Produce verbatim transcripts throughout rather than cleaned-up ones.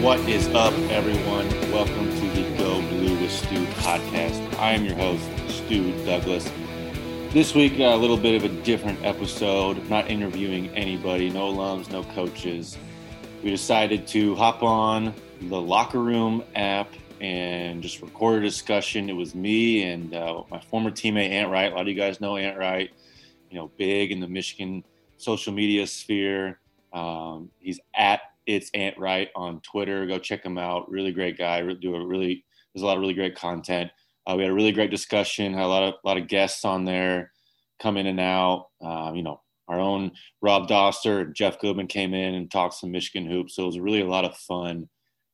What is up, everyone? Welcome to the Go Blue with Stu podcast. I am your host, Stu Douglas. This week, a little bit of a different episode. Not interviewing anybody, no alums, no coaches. We decided to hop on the Locker Room app and just record a discussion. It was me and uh, my former teammate, Ant Wright. A lot of you guys know Ant Wright, you know, big in the Michigan social media sphere. Um, he's at It's Ant Wright on Twitter. Go check him out. Really great guy. Do a really there's a lot of really great content. Uh, we had a really great discussion. Had a lot of a lot of guests on there, come in and out. Um, you know, our own Rob Doster and Jeff Goodman came in and talked some Michigan hoops. So it was really a lot of fun.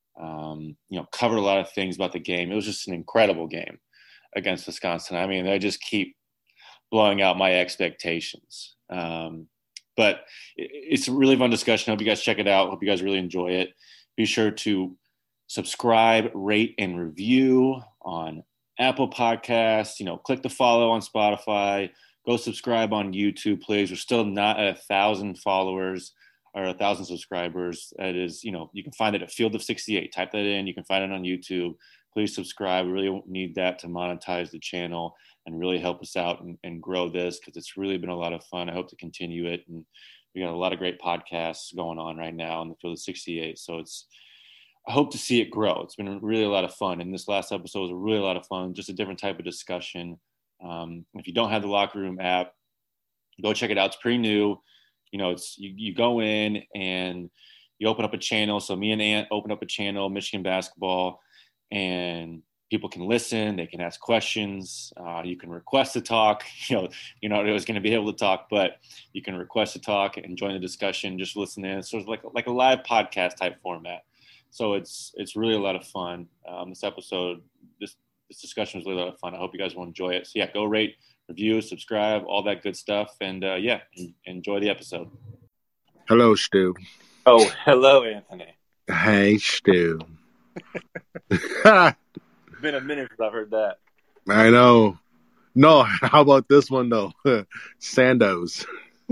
Um, you know, covered a lot of things about the game. It was just an incredible game against Wisconsin. I mean, they just keep blowing out my expectations. Um, But it's a really fun discussion. I hope you guys check it out. Hope you guys really enjoy it. Be sure to subscribe, rate, and review on Apple Podcasts. You know, click the follow on Spotify. Go subscribe on YouTube, please. We're still not at a thousand followers or a thousand subscribers. It is, you know, you can find it at Field of sixty-eight. Type that in. You can find it on YouTube. Please subscribe. We really need that to monetize the channel and really help us out and, and grow this, because it's really been a lot of fun. I hope to continue it. And we got a lot of great podcasts going on right now in the Field of sixty-eight. So it's, I hope to see it grow. It's been really a lot of fun. And this last episode was a really a lot of fun, just a different type of discussion. Um, if you don't have the Locker Room app, go check it out. It's pretty new. You know, it's, you, you go in and you open up a channel. So me and Ant open up a channel, Michigan basketball, and people can listen, they can ask questions, uh, you can request to talk. You know, you're not always going to be able to talk, but you can request to talk and join the discussion, just listen in. It's sort of like, like a live podcast type format. So it's it's really a lot of fun. Um, this episode, this, this discussion was really a lot of fun. I hope you guys will enjoy it. So yeah, go rate, review, subscribe, all that good stuff. And uh, yeah, enjoy the episode. Hello, Stu. Oh, hello, Anthony. Hey, Stu. Been a minute since I've heard that. I know. No, how about this one though? Sandoz.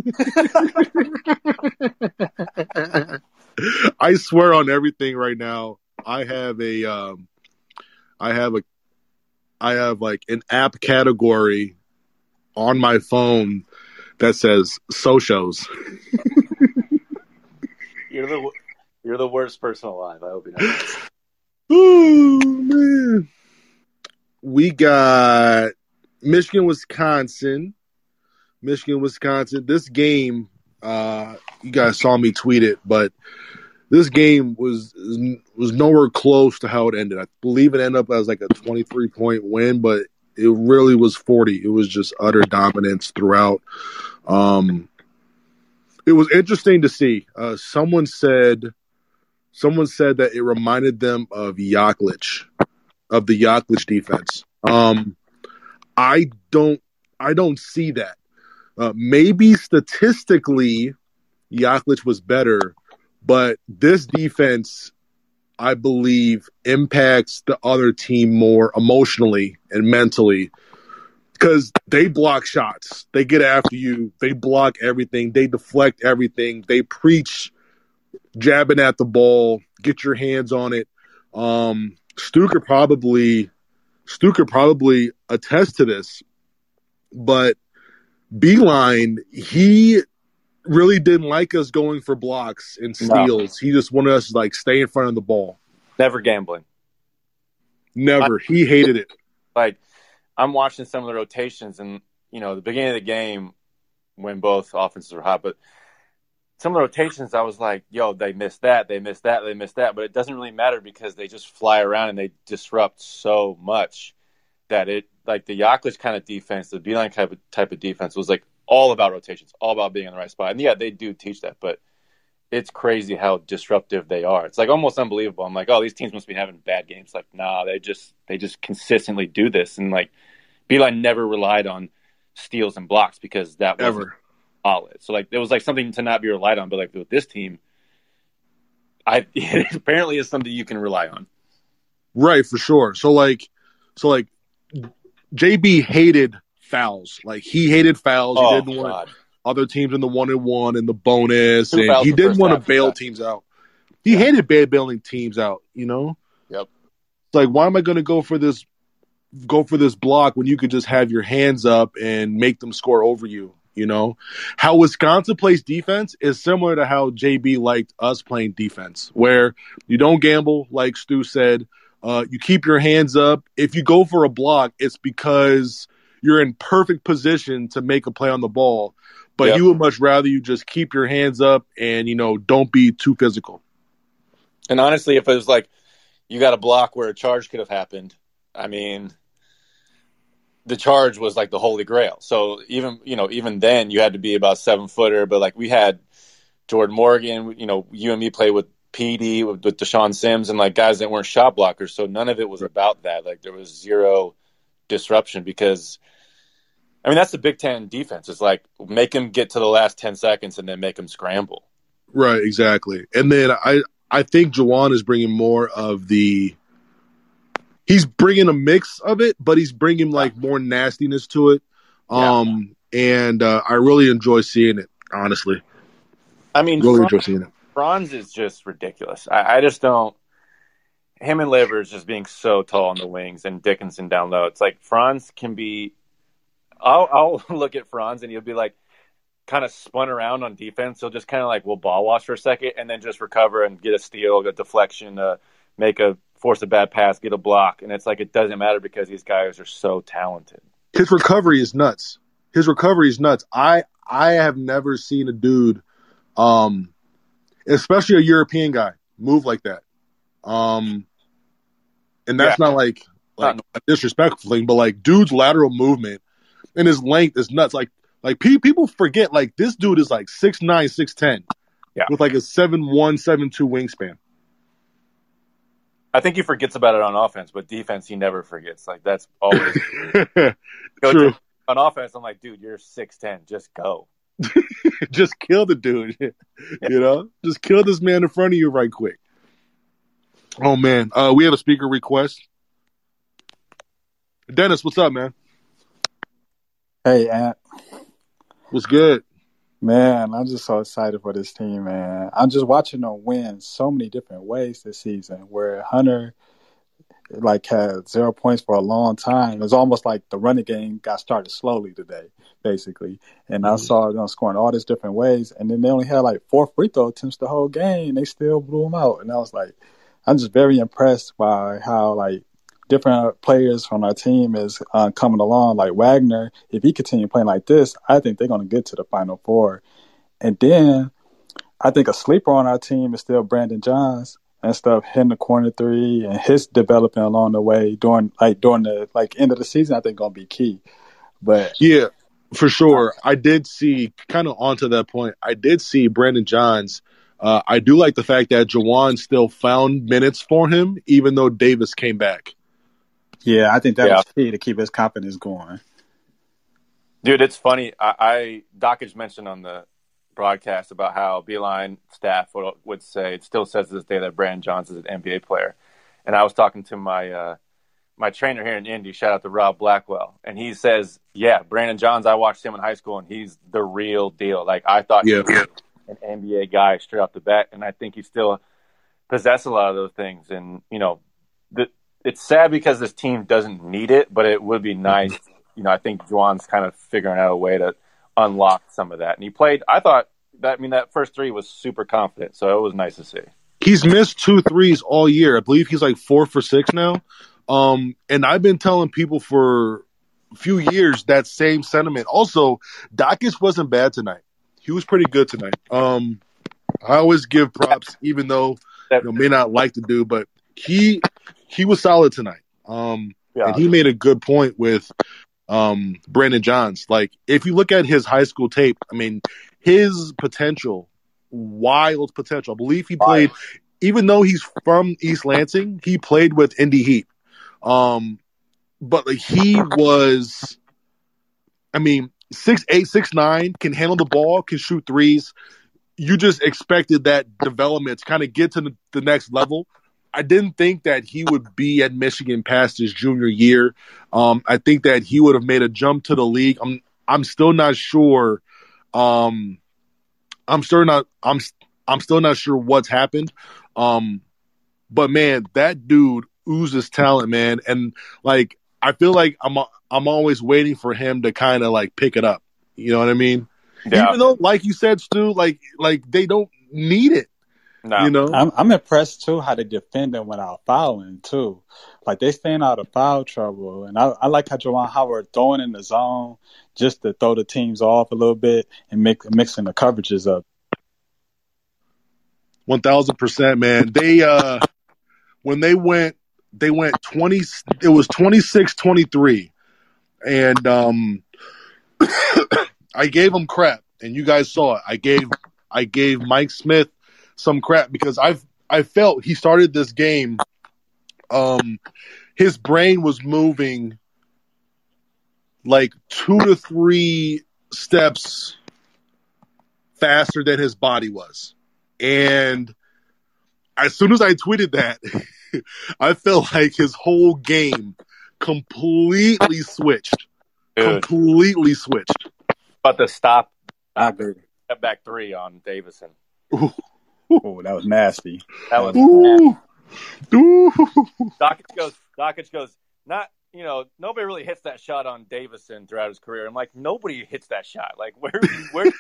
I swear on everything right now. I have a, um, I have a, I have like an app category on my phone that says socials. You're the you're the worst person alive. I hope you know. Oh man. We got Michigan, Wisconsin. Michigan, Wisconsin. This game, uh, you guys saw me tweet it, but this game was was nowhere close to how it ended. I believe it ended up as like a twenty-three point win, but it really was forty. It was just utter dominance throughout. Um, it was interesting to see. Uh, someone said, someone said that it reminded them of Yaklich. Of the Yaklich defense. Um, I don't, I don't see that. Uh, maybe statistically, Yaklich was better, but this defense, I believe, impacts the other team more emotionally and mentally, because they block shots, they get after you, they block everything, they deflect everything, they preach jabbing at the ball, get your hands on it. Um, Stu could probably, Stu could probably attest to this, but Beilein, he really didn't like us going for blocks and steals. No. He just wanted us to like stay in front of the ball. Never gambling. Never. I, he hated it. Like, I'm watching some of the rotations, and you know, the beginning of the game when both offenses were hot, but some of the rotations, I was like, yo, they missed that, they missed that, they missed that. But it doesn't really matter because they just fly around and they disrupt so much that it, like the Yaklich kind of defense, the Beilein type of, type of defense was like all about rotations, all about being in the right spot. And yeah, they do teach that, but it's crazy how disruptive they are. It's like almost unbelievable. I'm like, oh, these teams must be having bad games. Like, nah, they just, they just consistently do this. And like, Beilein never relied on steals and blocks because that was Ever. solid. So like, it was like something to not be relied on. But like with this team, I it apparently is something you can rely on. Right, for sure. So like, so like, J B hated fouls. Like he hated fouls. Oh, he didn't God. want other teams in the one and one and the bonus, Two and fouls he the didn't first want to half, bail yeah. teams out. He yeah. hated bad bailing teams out, you know? Yep. It's like, why am I going to go for this go for this block when you could just have your hands up and make them score over you, you know? How Wisconsin plays defense is similar to how J B liked us playing defense, where you don't gamble, like Stu said. Uh, you keep your hands up. If you go for a block, it's because you're in perfect position to make a play on the ball. But yep. you would much rather you just keep your hands up and, you know, don't be too physical. And honestly, if it was like you got a block where a charge could have happened, I mean, the charge was like the holy grail. So even, you know, even then you had to be about seven footer, but like we had Jordan Morgan, you know, you and me play with P D, with, with Deshaun Sims and like guys that weren't shot blockers. So none of it was about that. Like there was zero disruption because, I mean, that's the Big Ten defense. It's like make him get to the last ten seconds and then make him scramble. Right, exactly. And then I, I think Juwan is bringing more of the – he's bringing a mix of it, but he's bringing, like, more nastiness to it. Um, yeah. And uh, I really enjoy seeing it, honestly. I mean, really Franz, enjoy seeing it. Franz is just ridiculous. I, I just don't – him and Livers just being so tall on the wings and Dickinson down low. It's like Franz can be – I'll, I'll look at Franz and he'll be like, kind of spun around on defense. He'll just kind of like will ball watch for a second and then just recover and get a steal, get a deflection, uh, make a force a bad pass, get a block. And it's like it doesn't matter because these guys are so talented. His recovery is nuts. His recovery is nuts. I I have never seen a dude, um, especially a European guy, move like that. Um, and that's yeah. not like like not, a disrespectful thing, but like dude's lateral movement and his length is nuts. Like. Like, people forget, like, this dude is, like, six nine, six ten yeah. with, like, a seven one, seven two wingspan. I think he forgets about it on offense, but defense he never forgets. Like, that's always – True. On offense, I'm like, dude, you're six ten. Just go. Just kill the dude, yeah. you know? Just kill this man in front of you right quick. Oh, man. Uh, we have a speaker request. Dennis, what's up, man? Hey, Ant. What's good? Man, I'm just so excited for this team, man. I'm just watching them win so many different ways this season where Hunter, like, had zero points for a long time. It's almost like the running game got started slowly today, basically. And mm-hmm. I saw them scoring all these different ways. And then they only had, like, four free throw attempts the whole game. They still blew them out. And I was like, I'm just very impressed by how, like, different players from our team is uh, coming along, like Wagner. If he continue playing like this, I think they're going to get to the Final Four. And then I think a sleeper on our team is still Brandon Johns and stuff, hitting the corner three and his development along the way during like during the like end of the season. I think going to be key. But yeah, for sure. I did see kind of onto that point. I did see Brandon Johns. Uh, I do like the fact that Juwan still found minutes for him, even though Davis came back. Yeah, I think that yeah. was key to keep his confidence going. Dude, it's funny. I, I Dockage mentioned on the broadcast about how Beeline staff would, would say, it still says to this day that Brandon Johns is an N B A player. And I was talking to my uh, my trainer here in Indy, shout out to Rob Blackwell, and he says, yeah, Brandon Johns, I watched him in high school, and he's the real deal. Like, I thought yeah. he was an N B A guy straight off the bat, and I think he still possesses a lot of those things. And, you know, the it's sad because this team doesn't need it, but it would be nice. You know, I think Juwan's kind of figuring out a way to unlock some of that. And he played, I thought, that, I mean, that first three was super confident, so it was nice to see. He's missed two threes all year. I believe he's like four for six now. Um, and I've been telling people for a few years that same sentiment. Also, Dockage wasn't bad tonight. He was pretty good tonight. Um, I always give props, even though you know, may not like to do, but he he was solid tonight. Um, yeah. And he made a good point with um, Brandon Johns. Like, if you look at his high school tape, I mean, his potential, wild potential. I believe he played, wow. even though he's from East Lansing, he played with Indy Heat. Um, but like, he was, I mean, six eight, six nine, can handle the ball, can shoot threes. You just expected that development to kind of get to the, the next level. I didn't think that he would be at Michigan past his junior year. Um, I think that he would have made a jump to the league. I'm I'm still not sure. Um, I'm still not I'm I'm still not sure what's happened. Um, but man, that dude oozes talent, man. And like, I feel like I'm I'm always waiting for him to kind of like pick it up. You know what I mean? Yeah. Even though, like you said, Stu, like like they don't need it. No. You know, I'm, I'm impressed too how they defend them without fouling too. Like they staying out of foul trouble, and I, I like how Juwan Howard throwing in the zone just to throw the teams off a little bit and make mixing the coverages up. One thousand percent, man. They uh, when they went, they went twenty. It was twenty-six twenty-three, and um, I gave them crap, and you guys saw it. I gave I gave Mike Smith some crap because I've I felt he started this game. Um, his brain was moving like two to three steps faster than his body was. And as soon as I tweeted that, I felt like his whole game completely switched. Dude. Completely switched. But the stop, I agree. step back three on Davison. Ooh. Oh, that was nasty. That was Ooh. Ooh. Doncic goes. Doncic goes. Not you know nobody really hits that shot on Davison throughout his career. I'm like nobody hits that shot. Like where where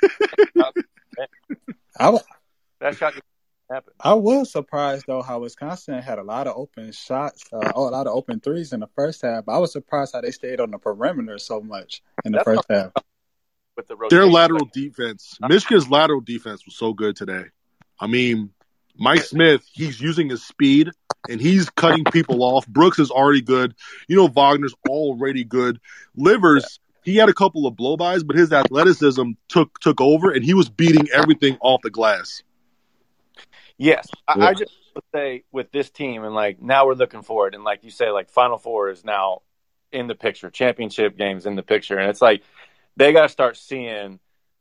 I, w- that shot happened. I was surprised though how Wisconsin had a lot of open shots, uh, oh, a lot of open threes in the first half. I was surprised how they stayed on the perimeter so much in the That's first half. With the Their rotation. lateral defense. Michigan's lateral defense was so good today. I mean, Mike Smith, he's using his speed, and he's cutting people off. Brooks is already good. You know, Wagner's already good. Livers, he had a couple of blow-bys, but his athleticism took took over, and he was beating everything off the glass. Yes, I, Yeah. I just would say with this team, and like now we're looking forward, and like you say, like Final Four is now in the picture, championship games in the picture, and it's like they got to start seeing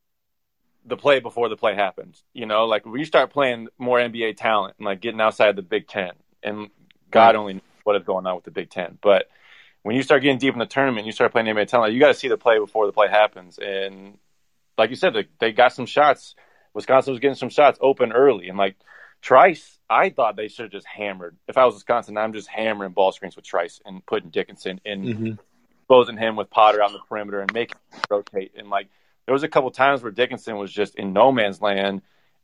the play before the play happens. You know, like when you start playing more N B A talent and like getting outside the Big Ten, and God only knows what is going on with the Big Ten, but when you start getting deep in the tournament, you start playing N B A talent, you got to see the play before the play happens. And like you said, they, they got some shots. Wisconsin was getting some shots open early, and like Trice, I thought they should have just hammered. If I was Wisconsin, I'm just hammering ball screens with Trice and putting Dickinson and Mm-hmm. exposing him with Potter on the perimeter and making him rotate. And like there was a couple times where Dickinson was just in no man's land,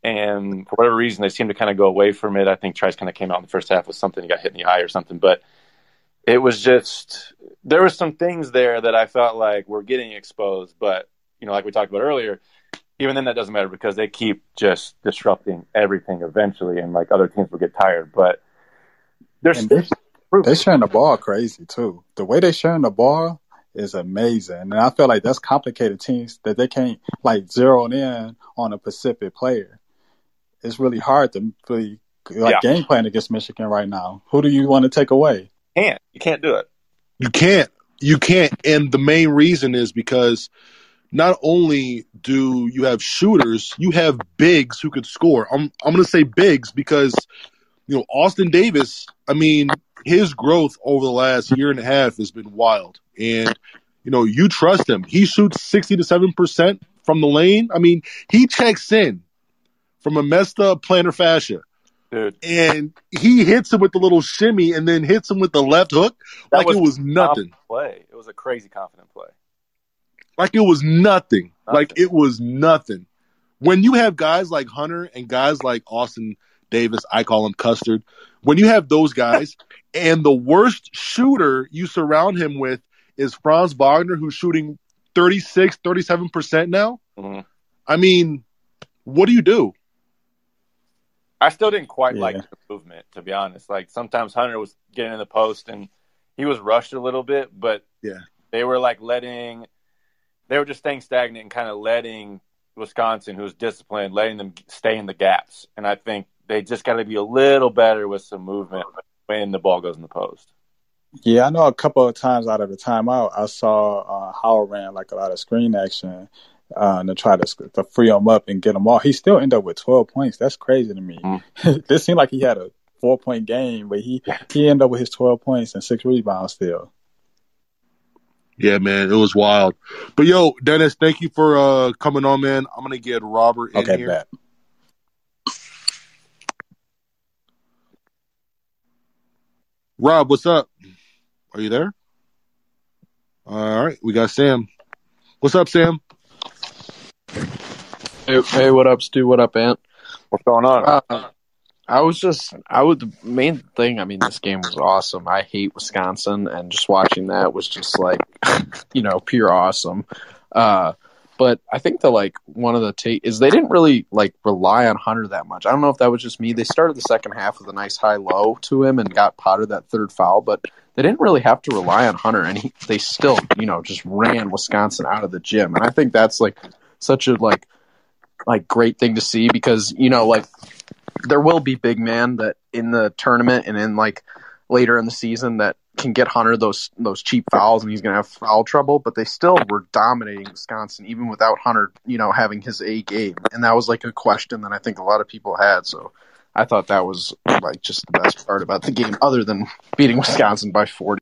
and for whatever reason, they seemed to kind of go away from it. I think Trice kind of came out in the first half with something, he got hit in the eye or something, but it was just there were some things there that I felt like were getting exposed. But you know, like we talked about earlier, even then that doesn't matter because they keep just disrupting everything eventually, and like other teams will get tired. But there's And they, they sharing the ball crazy too. The way they sharing the ball is amazing, and I feel like that's complicated teams that they can't like zero in on a Pacific player. It's really hard to really like Yeah. game plan against Michigan right now. Who do you want to take away? You can't you can't do it. You can't. You can't. And the main reason is because not only do you have shooters, you have bigs who could score. I'm I'm going to say bigs because, you know, Austin Davis, I mean, his growth over the last year and a half has been wild. And, you know, you trust him. He shoots sixty to seven percent from the lane. I mean, he checks in from a messed up plantar fascia. Dude, And he hits him with the little shimmy and then hits him with the left hook That like was it was nothing. confident play. It was a crazy confident play. Like it was nothing. Nothing. Like it was nothing. When you have guys like Hunter and guys like Austin Davis, I call him Custard. When you have those guys and the worst shooter you surround him with is Franz Wagner, who's shooting thirty-six, thirty-seven percent now. Mhm. I mean, what do you do? I still didn't quite Yeah. like the movement, to be honest. Like sometimes Hunter was getting in the post and he was rushed a little bit, but Yeah. they were like letting, they were just staying stagnant and kind of letting Wisconsin, who's disciplined, letting them stay in the gaps. And I think they just got to be a little better with some movement when the ball goes in the post. Yeah, I know a couple of times out of the timeout, I saw uh, Howard ran like a lot of screen action uh, to try to, to free him up and get him off. He still ended up with twelve points. That's crazy to me. Mm. This seemed like he had a four-point game, but he, he ended up with his twelve points and six rebounds still. Yeah, man, it was wild. But yo, Dennis, thank you for uh, coming on, man. I'm gonna get Robert in Okay, here. bet. Rob, what's up? Are you there? All right, we got Sam. What's up, Sam? Hey, hey, what up, Stu? What up, Ant? What's going on? Uh, I was just, I would, the main thing, I mean, this game was awesome. I hate Wisconsin, and just watching that was just like, you know, pure awesome. Uh, but I think the, like, one of the take is they didn't really, like, rely on Hunter that much. I don't know if that was just me. They started the second half with a nice high-low to him and got potted that third foul, but they didn't really have to rely on Hunter, and he, they still, you know, just ran Wisconsin out of the gym. And I think that's, like, such a, like, like great thing to see because, you know, like, there will be big man that in the tournament and in, like, later in the season that can get Hunter those those cheap fouls and he's going to have foul trouble, but they still were dominating Wisconsin even without Hunter, you know, having his A game. And that was like a question that I think a lot of people had. So I thought that was like just the best part about the game other than beating Wisconsin by forty.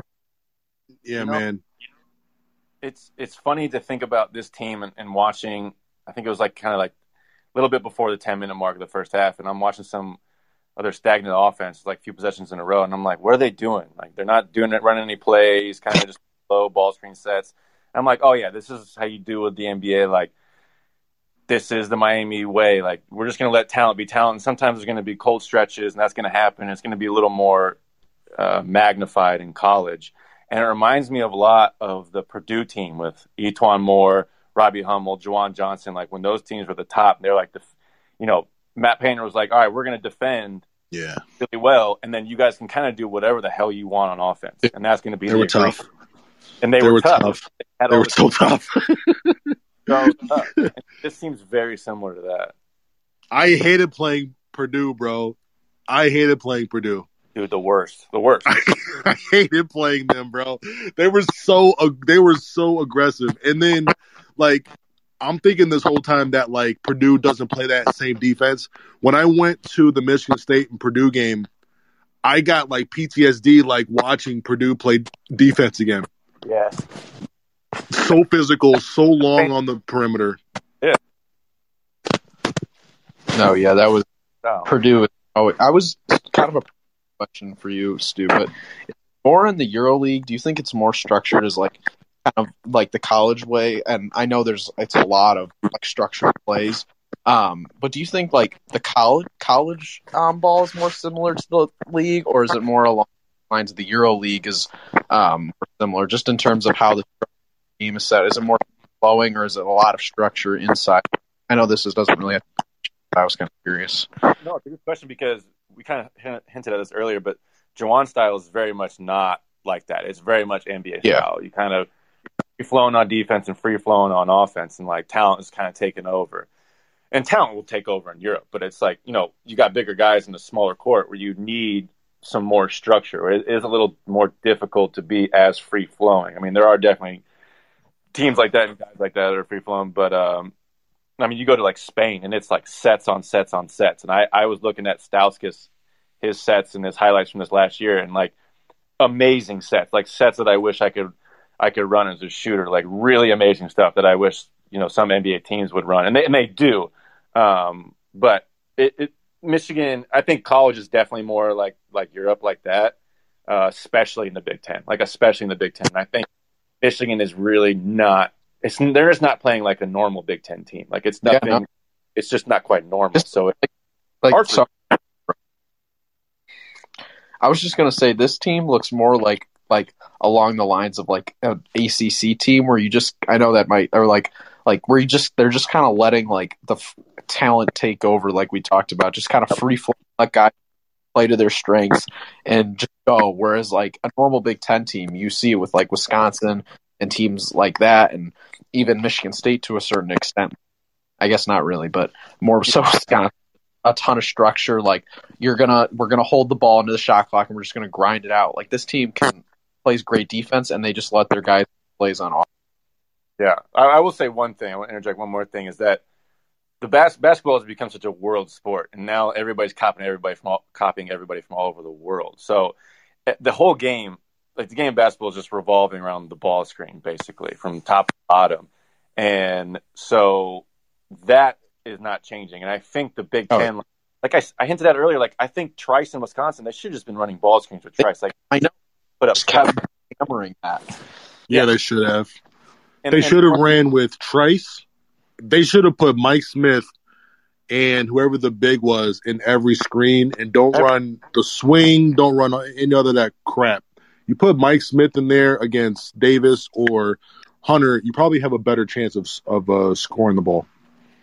Yeah, You know, man. It's it's funny to think about this team and, and watching. I think it was like kind of like a little bit before the ten minute mark of the first half, and I'm watching some other stagnant offense, like a few possessions in a row, and I'm like, what are they doing? Like, they're not doing it, running any plays, kind of just low ball screen sets. And I'm like, oh yeah, this is how you do with the N B A. Like, this is the Miami way. Like, we're just going to let talent be talent. And sometimes there's going to be cold stretches, and that's going to happen. It's going to be a little more uh, magnified in college. And it reminds me of a lot of the Purdue team with Etuan Moore, Robbie Hummel, Juwan Johnson. Like, when those teams were at the top, they're like, the, you know, Matt Painter was like, all right, we're going to defend Yeah, really well, and then you guys can kind of do whatever the hell you want on offense. And that's going to be they the were agreement. tough. And they, They were, were tough. tough. They, had They all were the- so tough. so tough. And this seems very similar to that. I hated playing Purdue, bro. I hated playing Purdue. Dude, the worst. The worst. I hated playing them, bro. They were so they were so aggressive, and then like I'm thinking this whole time that like Purdue doesn't play that same defense. When I went to the Michigan State and Purdue game, I got like P T S D like watching Purdue play defense again. Yeah. So physical, so long on the perimeter. No, yeah, that was No. Purdue. Oh, I was kind of a question for you, Stu, but more in the EuroLeague, do you think it's more structured as like kind of like the college way? And I know there's it's a lot of like structured plays, um, but do you think like the college college um, ball is more similar to the league, or is it more along the lines of the EuroLeague is um, more similar, just in terms of how the game is set? Is it more flowing, or is it a lot of structure inside? I know this is, doesn't really have to, I was kind of curious. No, it's a good question because we kind of hinted at this earlier, but Juwan's style is very much not like that. It's very much N B A Yeah. style. You kind of free flowing on defense and free flowing on offense, and like talent is kind of taken over. And talent will take over in Europe, but it's like, you know, you got bigger guys in a smaller court where you need some more structure. It is a little more difficult to be as free flowing. I mean, there are definitely teams like that and guys like that that are free flowing, but um, I mean, you go to like Spain and it's like sets on sets on sets. And I, I was looking at Stauskas, his sets and his highlights from this last year, and like amazing sets, like sets that I wish I could I could run as a shooter, like really amazing stuff that I wish, you know, some N B A teams would run, and they and they do. Um, but it, it Michigan, I think college is definitely more like like Europe like that, uh, especially in the Big Ten, like especially in the Big Ten. And I think Michigan is really not. It's they're just not playing like a normal Big Ten team. Like it's nothing. Yeah, no. It's just not quite normal. So it, Like, Hard for- sorry. I was just gonna say this team looks more like like along the lines of like an A C C team where you just I know that might or like like where you just they're just kind of letting like the f- talent take over, like we talked about, just kind of free flow, let guys play to their strengths and just go. Whereas like a normal Big Ten team, you see it with like Wisconsin and teams like that, and even Michigan State to a certain extent. I guess not really, but more so Wisconsin. A ton of structure, like you're gonna we're gonna hold the ball into the shot clock and we're just gonna grind it out. Like this team can plays great defense and they just let their guys plays on offense. Yeah, I, I will say one thing. I want to interject one more thing is that the bas- basketball has become such a world sport, and now everybody's copying everybody from all, copying everybody from all over the world. So eh, the whole game, like the game of basketball, is just revolving around the ball screen, basically from top to bottom, and so that is not changing. And I think the Big Oh. Ten like I, I hinted at earlier, like I think Trice in Wisconsin, they should have just been running ball screens with Trice. Like I know, put up just kept hammering that. Yeah, Yeah. they should have. and, They and- should have ran with Trice. They should have put Mike Smith and whoever the big was in every screen, and don't Every- run the swing, don't run any other of that crap. You put Mike Smith in there against Davis or Hunter, you probably have a better chance of of uh, scoring the ball.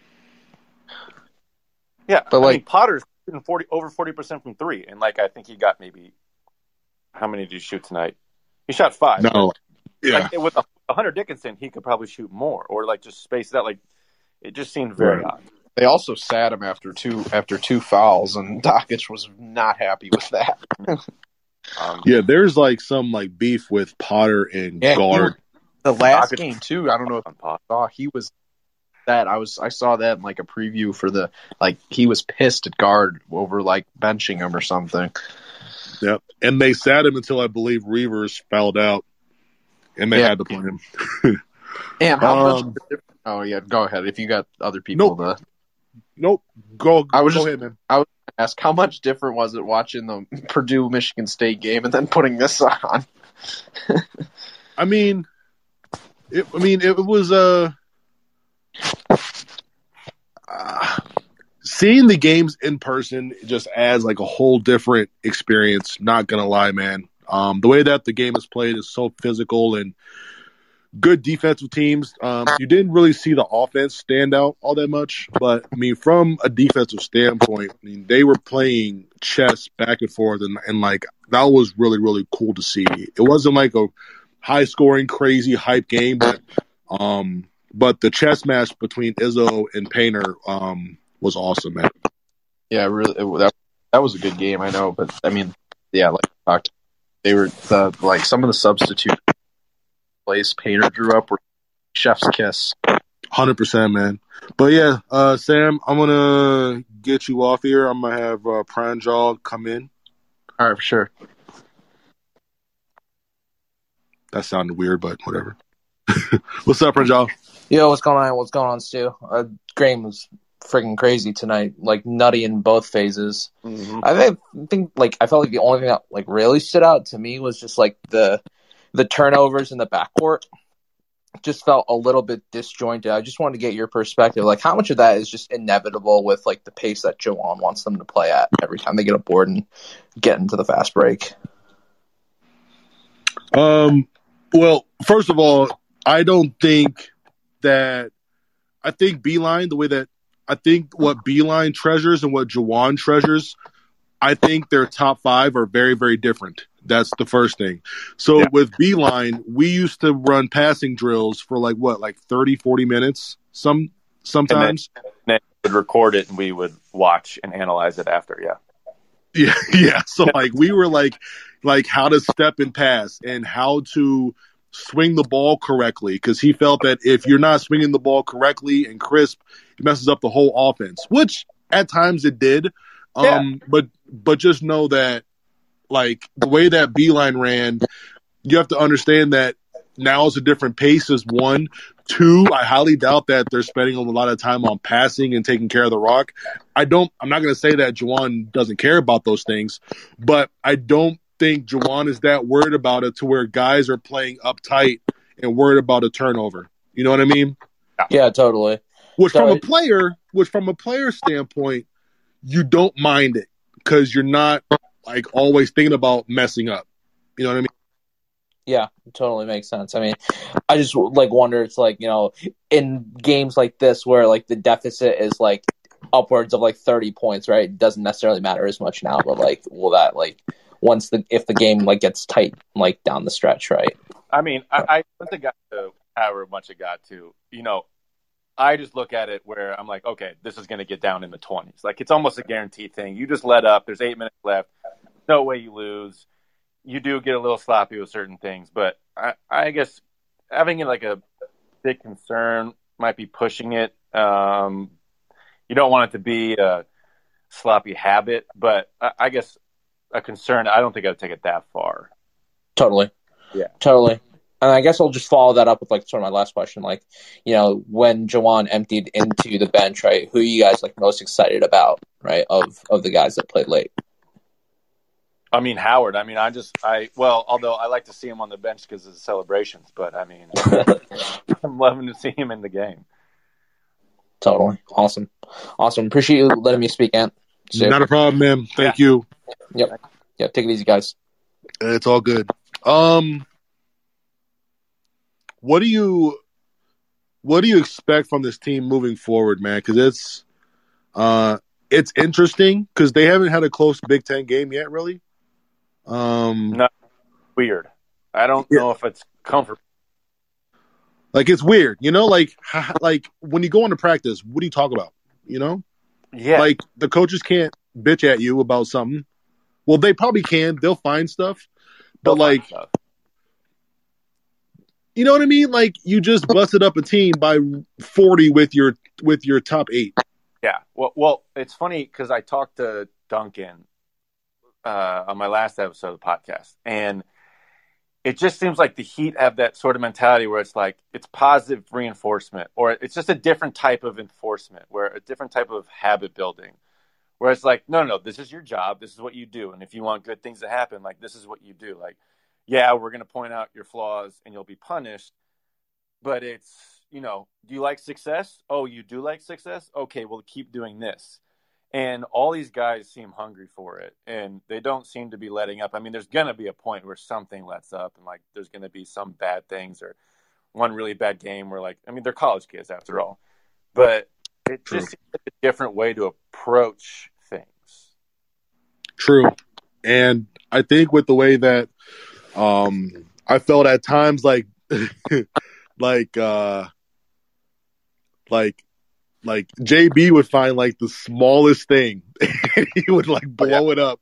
Yeah, But, I like- mean, Potter's shooting forty over forty percent from three, and like I think he got maybe how many did he shoot tonight? He shot five. No, But, yeah, like, with a, a Hunter Dickinson, he could probably shoot more, or like just space it out. Like it just seemed very Right. odd. They also sat him after two after two fouls, and Doncic was not happy with that. Um, yeah. There's like some like beef with Potter and Yeah, he guard. The last Doncic- game too, I don't know if on Pot. you saw, he was that I was I saw that in like a preview for the like he was pissed at guard over like benching him or something. Yep, and they sat him until I believe Reavers fouled out, and they Yeah. had to play him. And how much? Um, Oh yeah, go ahead. If you got other people Nope. to Nope, go. I was go just- ahead, man. ask, how much different was it watching the Purdue Michigan State game and then putting this on? I mean, it, I mean, it was uh, uh, seeing the games in person just adds like a whole different experience. Not gonna lie, man. Um, the way that the game is played is so physical and good defensive teams. Um, you didn't really see the offense stand out all that much, but I mean, from a defensive standpoint, I mean, they were playing chess back and forth, and, and like that was really, really cool to see. It wasn't like a high scoring, crazy hype game, but um, but the chess match between Izzo and Painter um was awesome, man. Yeah, really, it, that that was a good game. I know, but I mean, yeah, like I talked, they were the like some of the substitute plays Painter drew up were chef's kiss. Hundred percent, man. But yeah, uh, Sam, I'm gonna get you off here. I'm gonna have uh, Pranjal come in. All right, for sure. That sounded weird, but whatever. What's up, Pranjal? Yo, what's going on? What's going on, Stu? Uh, Graham was freaking crazy tonight, like nutty in both phases. Mhm. I think, think, like, I felt like the only thing that like really stood out to me was just like the the turnovers in the backcourt. Just felt a little bit disjointed. I just wanted to get your perspective. Like, how much of that is just inevitable with like the pace that Jawan wants them to play at every time they get aboard and get into the fast break? Um, well, first of all, I don't think that. I think Beeline, the way that I think what Beeline treasures and what Jawan treasures, I think their top five are very, very different. That's the first thing. So Yeah. with Beeline, we used to run passing drills for like what, like thirty, forty minutes some sometimes. Then we would record it and we would watch and analyze it after. Yeah. Yeah, yeah. So like we were like like how to step and pass and how to swing the ball correctly, because he felt that if you're not swinging the ball correctly and crisp, it messes up the whole offense, which at times it did. Um, Yeah. but but just know that like the way that Beeline ran, you have to understand that now it's a different pace is one. Two, I highly doubt that they're spending a lot of time on passing and taking care of the rock. I don't I'm not gonna say that Jawan doesn't care about those things, but I don't think Jawan is that worried about it to where guys are playing uptight and worried about a turnover. You know what I mean? Yeah, totally. Which So from a it- player, which from a player standpoint, you don't mind it because you're not like always thinking about messing up. You know what I mean? Yeah, totally makes sense. I mean, I just like wonder. It's like, you know, in games like this where like the deficit is like upwards of like thirty points, right? It doesn't necessarily matter as much now, but like, will that like once the if the game like gets tight like down the stretch, right? I mean, I, I once it got to however much it got to, you know, I just look at it where I'm like, okay, this is going to get down in the twenties. Like, it's almost a guaranteed thing. You just let up. There's eight minutes left. No way you lose. You do get a little sloppy with certain things, but I, I guess having it like a big concern might be pushing it. Um, you don't want it to be a sloppy habit, but I, I guess a concern. I don't think I'd take it that far. Totally. Yeah. Totally. and I guess I'll just follow that up with like sort of my last question. Like, you know, when Juwan emptied into the bench, right? Who are you guys like most excited about, right? Of of the guys that played late. I mean, Howard. I mean, I just, I well, although I like to see him on the bench because of the celebrations, but I mean, I'm loving to see him in the game. Totally. Awesome. Awesome. Appreciate you letting me speak, Ant. See Not a problem, man. Thank yeah. you. Yep. Yeah, take it easy, guys. It's all good. Um, what do you what do you expect from this team moving forward, man? Because it's uh, it's interesting because they haven't had a close Big Ten game yet, really. Um, no, weird. I don't yeah. know if it's comfortable. Like it's weird, you know. Like like when you go into practice, what do you talk about? You know, yeah. Like the coaches can't bitch at you about something. Well, they probably can. They'll find stuff, but They'll like, stuff. You know what I mean? Like you just busted up a team by forty with your with your top eight. Yeah. Well, well, it's funny because I talked to Duncan uh, on my last episode of the podcast, and it just seems like the Heat have that sort of mentality where it's like it's positive reinforcement, or it's just a different type of enforcement, where a different type of habit building, where it's like, no, no, no, this is your job, this is what you do, and if you want good things to happen, like this is what you do. Like, yeah, we're going to point out your flaws and you'll be punished, but it's, you know, do you like success? Oh, you do like success? Okay, well, keep doing this. And all these guys seem hungry for it, and they don't seem to be letting up. I mean, there's going to be a point where something lets up, and, like, there's going to be some bad things or one really bad game where, like, I mean, they're college kids after all. But it True. just seems like a different way to approach things. True. And I think with the way that um, I felt at times like, like, uh, like, Like J B would find like the smallest thing and he would like blow oh, yeah. it up.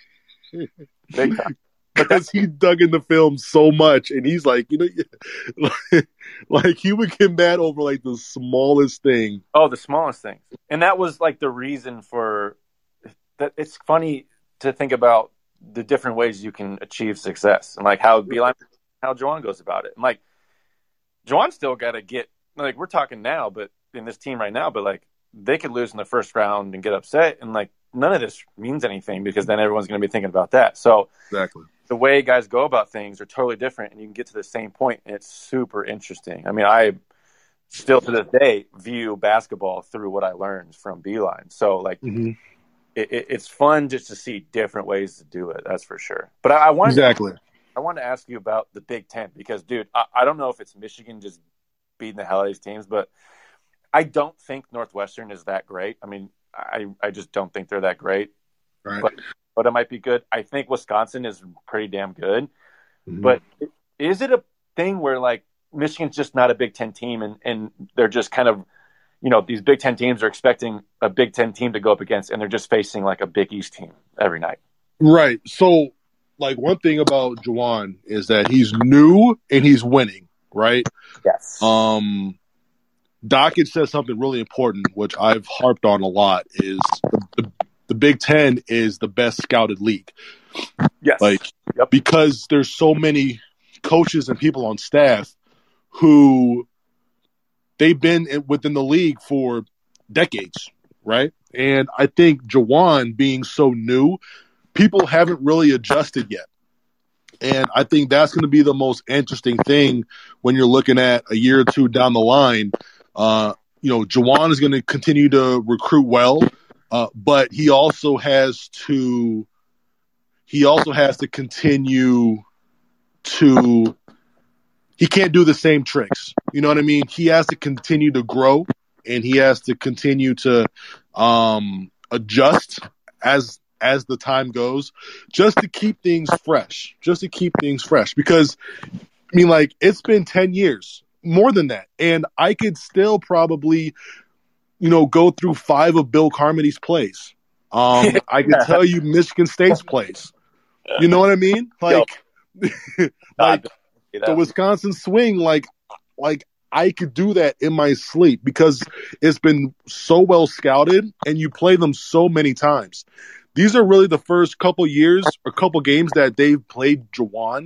Big time. Because he dug in the film so much, and he's like, you know, like he would get mad over like the smallest thing. Oh, the smallest things, and that was like the reason for that. It's funny to think about the different ways you can achieve success, and like how Beilein, how Juwan goes about it. And like Juwan's still got to get like we're talking now, but in this team right now, but like they could lose in the first round and get upset, and like none of this means anything because then everyone's going to be thinking about that. So exactly the way guys go about things are totally different, and you can get to the same point, and it's super interesting. I mean, I still to this day view basketball through what I learned from Beilein. So like mm-hmm. it, it, it's fun just to see different ways to do it. That's for sure. But I, I wanted exactly. To, I wanted to ask you about the Big Ten because, dude, I, I don't know if it's Michigan just beating the hell out of these teams, but I don't think Northwestern is that great. I mean, I, I just don't think they're that great. Right. But, but it might be good. I think Wisconsin is pretty damn good. Mm-hmm. But is it a thing where, like, Michigan's just not a Big Ten team and, and they're just kind of, you know, these Big Ten teams are expecting a Big Ten team to go up against, and they're just facing, like, a Big East team every night? Right. So, like, one thing about Juwan is that he's new and he's winning, right? Yes. Um, Dockett says something really important, which I've harped on a lot, is the, the, the Big Ten is the best scouted league. Yes. Like, yep. Because there's so many coaches and people on staff who they've been in, within the league for decades, right? And I think Juwan being so new, people haven't really adjusted yet. And I think that's going to be the most interesting thing when you're looking at a year or two down the line. Uh, you know, Juwan is going to continue to recruit well, uh, but he also has to he also has to continue to he can't do the same tricks. You know what I mean? He has to continue to grow, and he has to continue to um, adjust as as the time goes, just to keep things fresh, just to keep things fresh. Because I mean, like, it's been ten years. More than that. And I could still probably, you know, go through five of Bill Carmody's plays. Um, I could tell you Michigan State's plays. You know what I mean? Like, like the Wisconsin swing, like, like I could do that in my sleep because it's been so well scouted and you play them so many times. These are really the first couple years or couple games that they've played Juwan.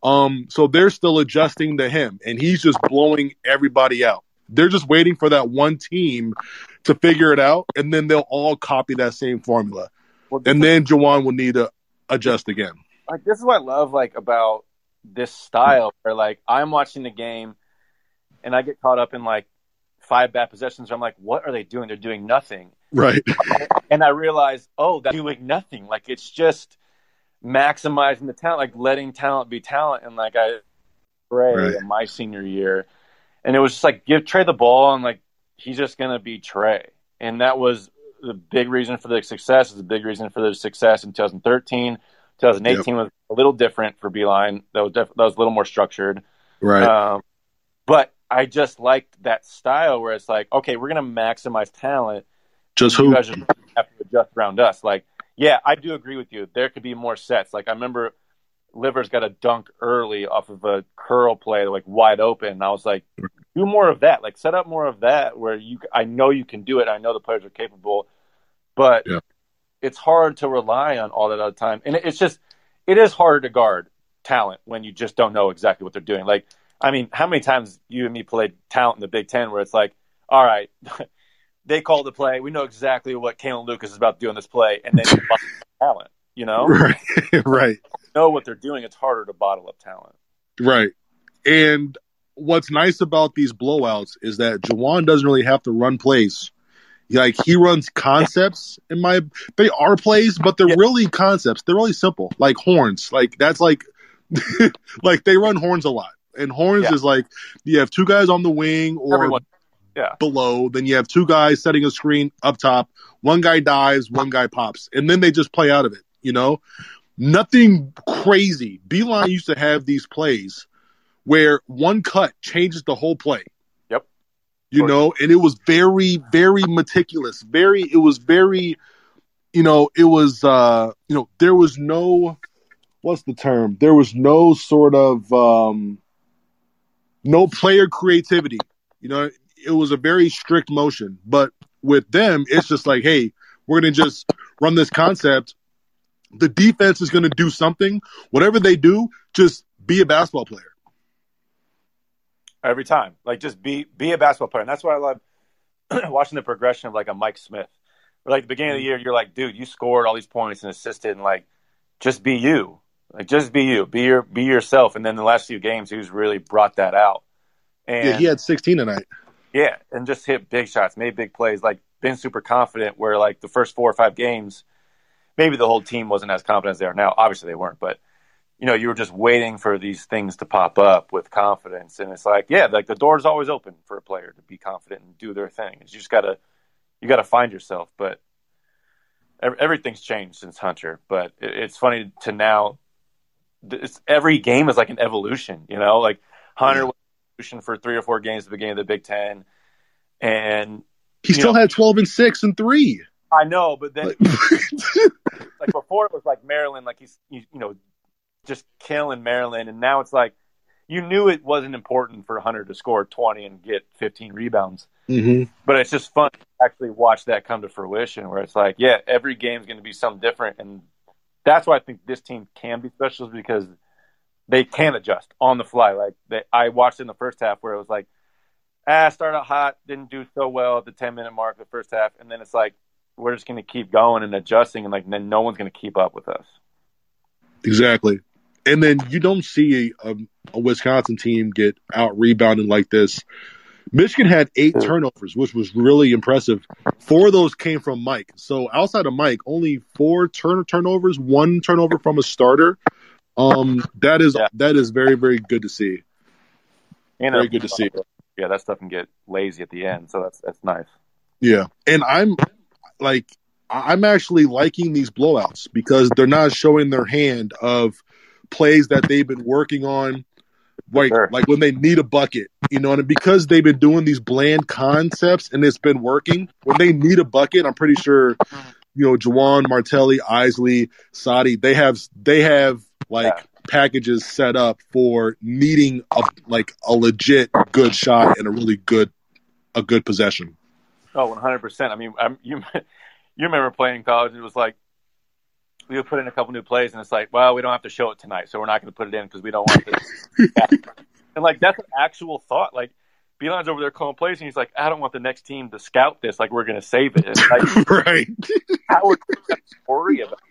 Um, so they're still adjusting to him, and he's just blowing everybody out. They're just waiting for that one team to figure it out, and then they'll all copy that same formula. Well, and then Juwan will need to adjust again. Like, this is what I love, like, about this style, where, like, I'm watching the game, and I get caught up in, like, five bad possessions. Where I'm like, what are they doing? They're doing nothing. Right. And I realize, oh, they're doing nothing. Like, it's just maximizing the talent, like letting talent be talent. And, like, I pray Right. in my senior year. And it was just like, give Trey the ball, and, like, he's just going to be Trey. And that was the big reason for the success. It was the big reason for the success in twenty thirteen. twenty eighteen yep. was a little different for Beeline. That was, def- that was a little more structured. Right. Um, but I just liked that style where it's like, okay, we're going to maximize talent. Just you who? guys just have to adjust around us. Like, yeah, I do agree with you. There could be more sets. Like, I remember Livers got a dunk early off of a curl play, like wide open. And I was like, do more of that. Like, set up more of that where you. I know you can do it. I know the players are capable, but yeah. it's hard to rely on all that all the time. And it's just, it is harder to guard talent when you just don't know exactly what they're doing. Like, I mean, how many times you and me played talent in the Big Ten where it's like, all right, they call the play. We know exactly what Kalen Lucas is about to do on this play, and then you bottle up talent, you know? Right, right. Know what they're doing. It's harder to bottle up talent. Right. And what's nice about these blowouts is that Juwan doesn't really have to run plays. Like, he runs concepts in my – they are plays, but they're yeah. really concepts. They're really simple, like horns. Like, that's like – like, they run horns a lot. And horns yeah. is like you have two guys on the wing or yeah. below. Then you have two guys setting a screen up top. One guy dives, one guy pops. And then they just play out of it, you know? Nothing crazy. Beeline used to have these plays where one cut changes the whole play. Yep. You know, and it was very, very meticulous. Very, it was very, you know, it was, uh, you know, there was no, what's the term? There was no sort of, um, no player creativity. You know, it was a very strict motion. But with them, it's just like, hey, we're going to just run this concept. The defense is going to do something. Whatever they do, just be a basketball player. Every time. Like, just be be a basketball player. And that's why I love watching the progression of, like, a Mike Smith. Or, like, the beginning of the year, you're like, dude, you scored all these points and assisted, and, like, just be you. Like, just be you. Be your be yourself. And then the last few games, he's really brought that out. And yeah, he had sixteen tonight. Yeah, and just hit big shots, made big plays, like, been super confident where, like, the first four or five games, maybe the whole team wasn't as confident as they are now. Obviously they weren't, but, you know, you were just waiting for these things to pop up with confidence. And it's like, yeah, like, the door's always open for a player to be confident and do their thing. You just got to you got to find yourself. But everything's changed since Hunter. But it's funny to now – it's, every game is like an evolution, you know? Like, Hunter yeah. was an evolution for three or four games at the beginning of the Big Ten. And he still know, had twelve and six and three. I know, but then, like, before it was like Maryland, like, he's, you, you know, just killing Maryland. And now it's like, you knew it wasn't important for Hunter to score twenty and get fifteen rebounds. Mm-hmm. But it's just fun to actually watch that come to fruition where it's like, yeah, every game's going to be something different. And that's why I think this team can be special, is because they can adjust on the fly. Like, they, I watched in the first half where it was like, ah, started out hot, didn't do so well at the ten-minute mark of the first half. And then it's like, we're just going to keep going and adjusting, and, like, then no one's going to keep up with us. Exactly. And then you don't see a, a Wisconsin team get out-rebounded like this. Michigan had eight turnovers, which was really impressive. Four of those came from Mike. So outside of Mike, only four turn turnovers, one turnover from a starter. Um, that is yeah. that is very, very good to see. And very good to see. Yeah, that stuff can get lazy at the end, so that's that's nice. Yeah, and I'm like, I'm actually liking these blowouts because they're not showing their hand of plays that they've been working on. Like, sure. like when they need a bucket, you know, and because they've been doing these bland concepts and it's been working, when they need a bucket, I'm pretty sure, you know, Juwan, Martelli, Isley, Sadi, they have, they have like yeah. packages set up for needing a, like a legit good shot and a really good, a good possession. Oh, one hundred percent. I mean, I'm, you, you remember playing in college, and it was like, we would put in a couple new plays, and it's like, well, we don't have to show it tonight, so we're not going to put it in because we don't want it. And like that's an actual thought. Like Beilein's over there calling plays, and he's like, I don't want the next team to scout this. Like we're going to save it. It's like, right. How would we worry about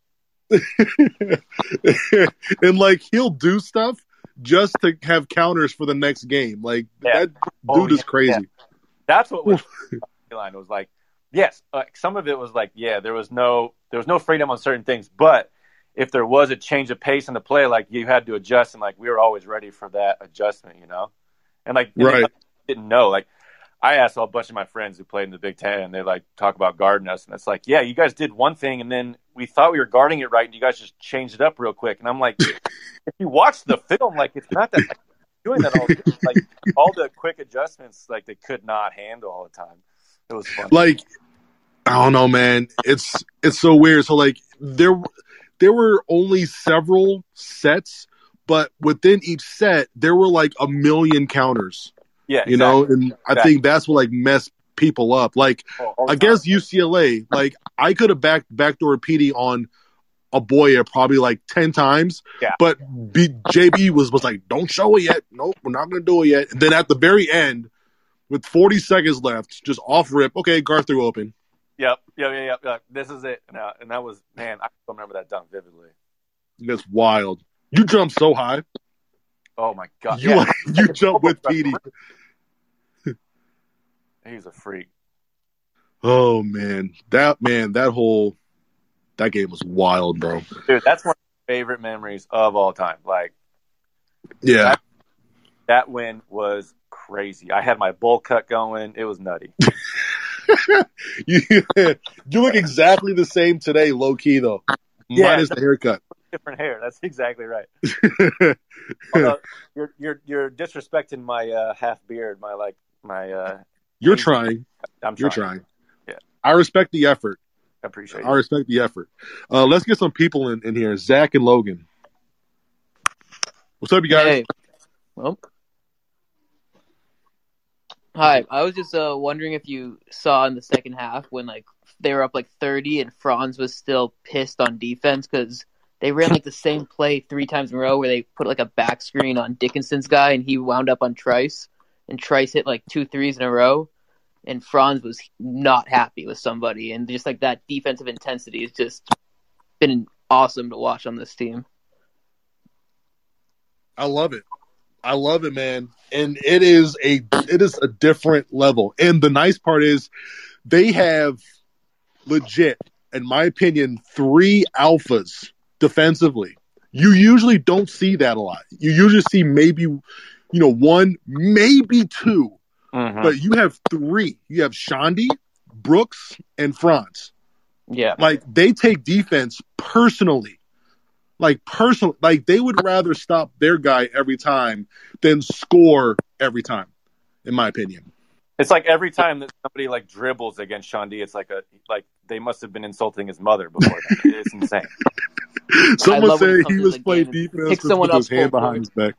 that? And like he'll do stuff just to have counters for the next game. Like yeah. that dude oh, is yeah, crazy. Yeah. That's what was Beilein was like. Yes, like some of it was like, yeah, there was no there was no freedom on certain things, but if there was a change of pace in the play, like you had to adjust, and like we were always ready for that adjustment, you know. And like and right. they didn't know. Like I asked a bunch of my friends who played in the Big Ten, and they like talk about guarding us, and it's like, yeah, you guys did one thing, and then we thought we were guarding it right, and you guys just changed it up real quick. And I'm like, if you watch the film, like it's not that like, doing that all the time. Like all the quick adjustments, like they could not handle all the time. It was fun. Like I don't know, man. It's it's so weird. So like there there were only several sets, but within each set there were like a million counters. Yeah, you exactly. know, and exactly. I think that's what like messed people up. Like oh, against U C L A, like I could have back backdoor P D on Aboya probably like ten times, yeah. but B, J B was was like, don't show it yet. Nope, we're not gonna do it yet. And then at the very end, with forty seconds left, just off rip. Okay, guard threw open. Yep, yep, yep, yep. This is it. And, uh, and that was, man, I still remember that dunk vividly. That's wild. You jumped so high. Oh, my God. You, yeah. like, you jumped with P D. He's a freak. Oh, man. That, man, that whole, that game was wild, bro. Dude, that's one of my favorite memories of all time. Like, yeah. That, that win was crazy. I had my bowl cut going. It was nutty. you, you look exactly the same today, low key though. Yeah, minus the haircut. Different hair. That's exactly right. Although you're you're you're disrespecting my uh, half beard. My like my. Uh, you're trying. I'm trying. You're trying. Yeah. I respect the effort. I appreciate. I it. respect the effort. Uh, let's get some people in, in here. Zach and Logan. What's up, you guys? Hey. Well. Hi, I was just uh, wondering if you saw in the second half when like they were up like thirty and Franz was still pissed on defense because they ran like the same play three times in a row where they put like a back screen on Dickinson's guy and he wound up on Trice and Trice hit like two threes in a row and Franz was not happy with somebody and just like that defensive intensity has just been awesome to watch on this team. I love it. I love it, man. And it is a it is a different level. And the nice part is they have legit, in my opinion, three alphas defensively. You usually don't see that a lot. You usually see maybe, you know, one, maybe two. Mm-hmm. But you have three. You have Shandy, Brooks, and Franz. Yeah. Like they take defense personally. Like personal, like they would rather stop their guy every time than score every time, in my opinion. It's like every time that somebody like dribbles against Shandy, it's like a like they must have been insulting his mother before that. It's insane. Someone said he was playing defense with his hand behind his back.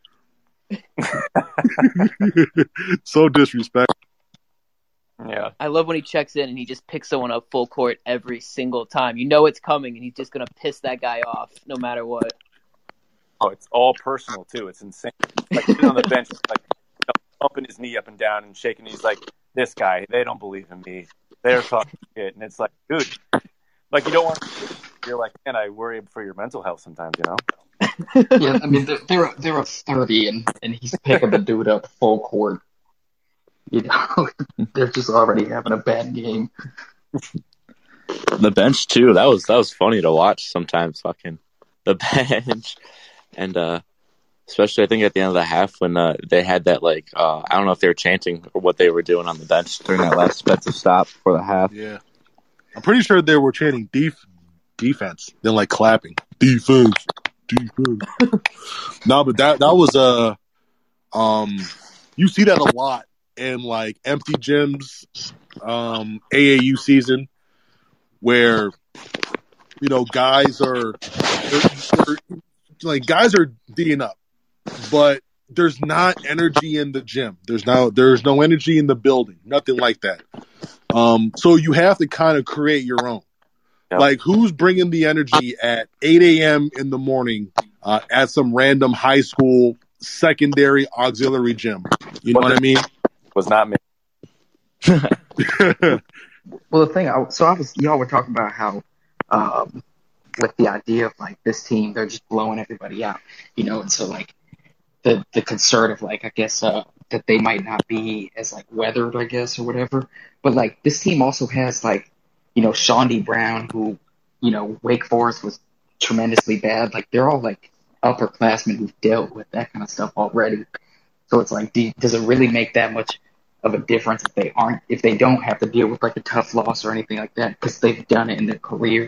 So disrespectful. Yeah. I love when he checks in and he just picks someone up full court every single time. You know it's coming and he's just going to piss that guy off no matter what. Oh, it's all personal too. It's insane. Like sitting on the bench, like you know, pumping his knee up and down and shaking. He's like, this guy, they don't believe in me. They're talking shit. And it's like, dude, like you don't want to, you're like, man, I worry for your mental health sometimes, you know? Yeah, I mean, they're, they're, they're a thirty and, and he's picking the dude up full court. You know, they're just already having a bad game. The bench too. That was that was funny to watch sometimes. Fucking the bench, and uh, especially I think at the end of the half when uh, they had that like uh, I don't know if they were chanting or what they were doing on the bench during that last defensive stop for the half. Yeah, I'm pretty sure they were chanting def- defense, then like clapping defense, defense. No, but that that was uh, um, you see that a lot. In like empty gyms, um, A A U season, where you know guys are they're, they're, like guys are D'ing up, but there's not energy in the gym. There's no there's no energy in the building. Nothing like that. Um, so you have to kind of create your own. Yep. Like, who's bringing the energy at eight a.m. in the morning uh, at some random high school secondary auxiliary gym? You know what I mean? Was not me. Well, the thing, I, so I was, y'all were talking about how, um, with the idea of like this team, they're just blowing everybody out, you know, and so like the the concern of like I guess uh, that they might not be as like weathered, I guess, or whatever. But like this team also has like, you know, Shawnee Brown, who, you know, Wake Forest was tremendously bad. Like they're all like upperclassmen who've dealt with that kind of stuff already. So it's like, do, does it really make that much of a difference if they aren't, if they don't have to deal with like a tough loss or anything like that because they've done it in their career?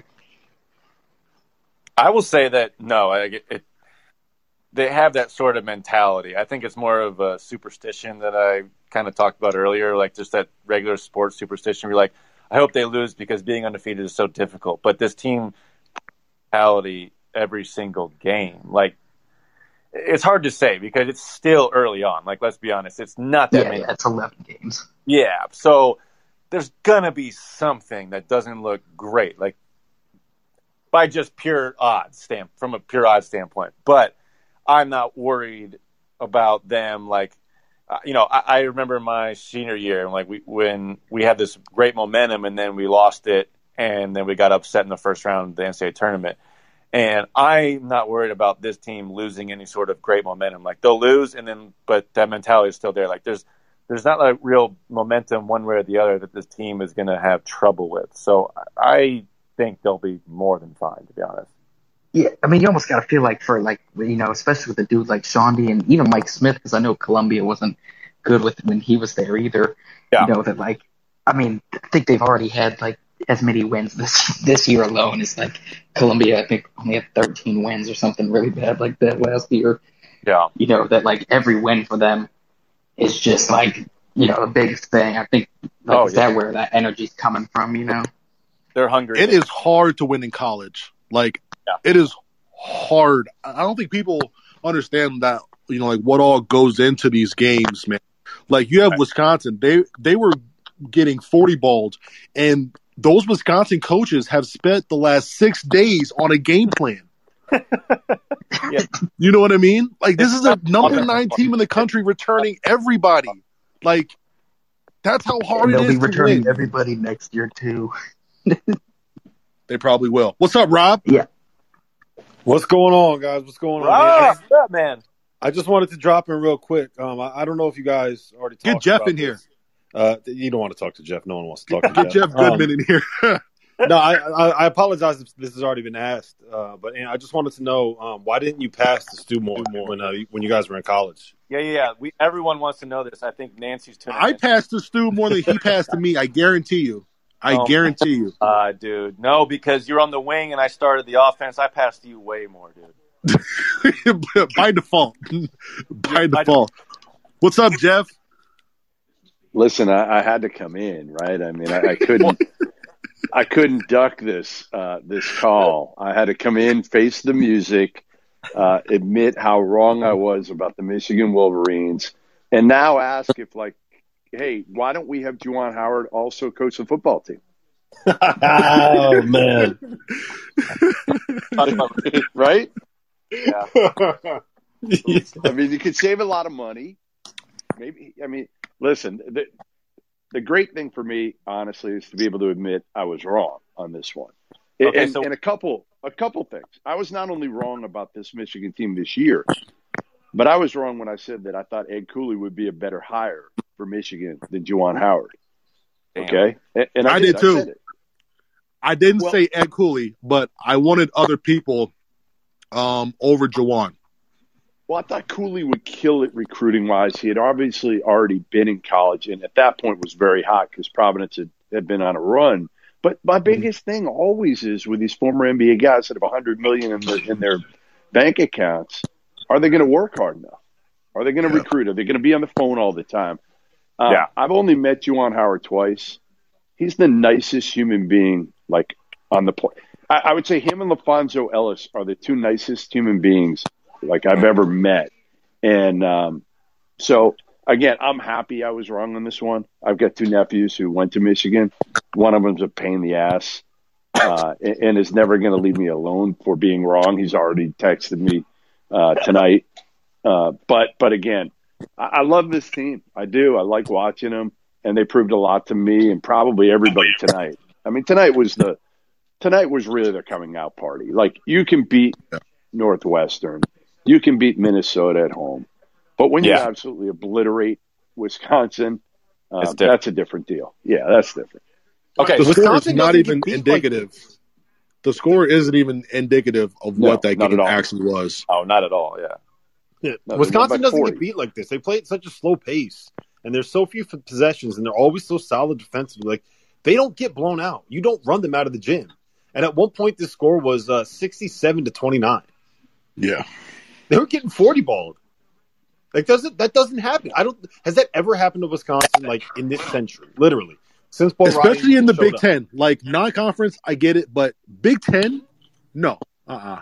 I will say that no, I, it, they have that sort of mentality. I think it's more of a superstition that I kind of talked about earlier, like just that regular sports superstition. We're like, I hope they lose because being undefeated is so difficult. But this team mentality every single game, like it's hard to say because it's still early on. Like, let's be honest, it's not that Yeah, many. yeah, it's eleven games. Yeah, so there's gonna be something that doesn't look great, like by just pure odds stamp from a pure odds standpoint. But I'm not worried about them. Like, uh, you know, I, I remember my senior year, and like we when we had this great momentum, and then we lost it, and then we got upset in the first round of the N C double A tournament. And I'm not worried about this team losing any sort of great momentum. Like they'll lose, and then but that mentality is still there. Like there's there's not like real momentum one way or the other that this team is going to have trouble with. So I think they'll be more than fine, to be honest. Yeah, I mean, you almost got to feel like for like, you know, especially with a dude like Shawnee and even Mike Smith, because I know Columbia wasn't good with when he was there either. Yeah. You know, that like, I mean, I think they've already had like as many wins this this year alone as like Columbia. I think only had thirteen wins or something really bad like that last year. Yeah. You know, that like every win for them is just like, you know, the biggest thing. I think like, Oh, is yeah. that where that energy's coming from, you know? They're hungry. It is hard to win in college. Like, Yeah. it is hard. I don't think people understand that, you know, like what all goes into these games, man. Like, you have Right. Wisconsin. They they were getting forty balled, and those Wisconsin coaches have spent the last six days on a game plan. Yeah. You know what I mean? Like, this It's is a not number offensive nine team in the country returning everybody. Like, that's how hard And it they'll is be to returning win. everybody next year too. They probably will. What's up, Rob? What's going on, guys? What's going on? Rob, what's up, man? I just wanted to drop in real quick. Um, I, I don't know if you guys already talked Get Jeff about in here. this. Uh, you don't want to talk to Jeff. No one wants to talk to Get Jeff Goodman Um, in here. no, I, I, I apologize if this has already been asked, uh, but and I just wanted to know um, why didn't you pass the Stu more when uh, when you guys were in college? Yeah, yeah, yeah. We everyone wants to know this. I think Nancy's tuning I in. passed to Stu more than he passed to me. I guarantee you. I Oh, guarantee you. Uh, dude, no, because you're on the wing and I started the offense. I passed you way more, dude. By default. By default. What's up, Jeff? Listen, I, I had to come in, right? I mean, I, I couldn't, I couldn't duck this uh, this call. I had to come in, face the music, uh, admit how wrong I was about the Michigan Wolverines, and now ask if, like, hey, why don't we have Juwan Howard also coach the football team? Oh man, right? Yeah. I mean, you could save a lot of money. Maybe, I mean, listen, the, the great thing for me, honestly, is to be able to admit I was wrong on this one. Okay, and, so- and a couple, a couple things. I was not only wrong about this Michigan team this year, but I was wrong when I said that I thought Ed Cooley would be a better hire for Michigan than Juwan Howard. Okay, and, and I, I did, did too. I said it. I didn't Well- say Ed Cooley, but I wanted other people um, over Jawan. Well, I thought Cooley would kill it recruiting wise. He had obviously already been in college, and at that point was very hot because Providence had, had been on a run. But my biggest thing always is with these former N B A guys that have one hundred million dollars in their, in their bank accounts, are they going to work hard enough? Are they going to Yeah. recruit? Are they going to be on the phone all the time? Um, Yeah. I've only met Juwan Howard twice. He's the nicest human being, like, on the planet. I, I would say him and LaFonso Ellis are the two nicest human beings like I've ever met. And um, so, again, I'm happy I was wrong on this one. I've got two nephews who went to Michigan. One of them's a pain in the ass. uh, and, and is never going to leave me alone for being wrong. He's already texted me uh, tonight. Uh, but but again, I, I love this team. I do. I like watching them, and they proved a lot to me and probably everybody tonight. I mean, tonight was the tonight was really their coming out party. Like, you can beat Northwestern, you can beat Minnesota at home, but when Yeah. you absolutely obliterate Wisconsin, uh, It's different. that's a different deal. Yeah, that's different. Okay, The score is Wisconsin not doesn't even get beat like- indicative. The score isn't even indicative of No, what that not game at all. actually was. oh, not at all. Yeah. Yeah. No, they Wisconsin won by doesn't forty. get beat like this. They play at such a slow pace, and there's so few f- possessions, and they're always so solid defensively. Like, they don't get blown out. You don't run them out of the gym. And at one point, this score was uh, sixty-seven to twenty-nine. Yeah. They were getting forty balled. Like, doesn't that doesn't happen? I don't. Has that ever happened to Wisconsin? Like, in this century, literally, since Bo Especially Ryan in the showed Big up. Ten. Like, non-conference, I get it, but Big Ten, no. Uh-uh.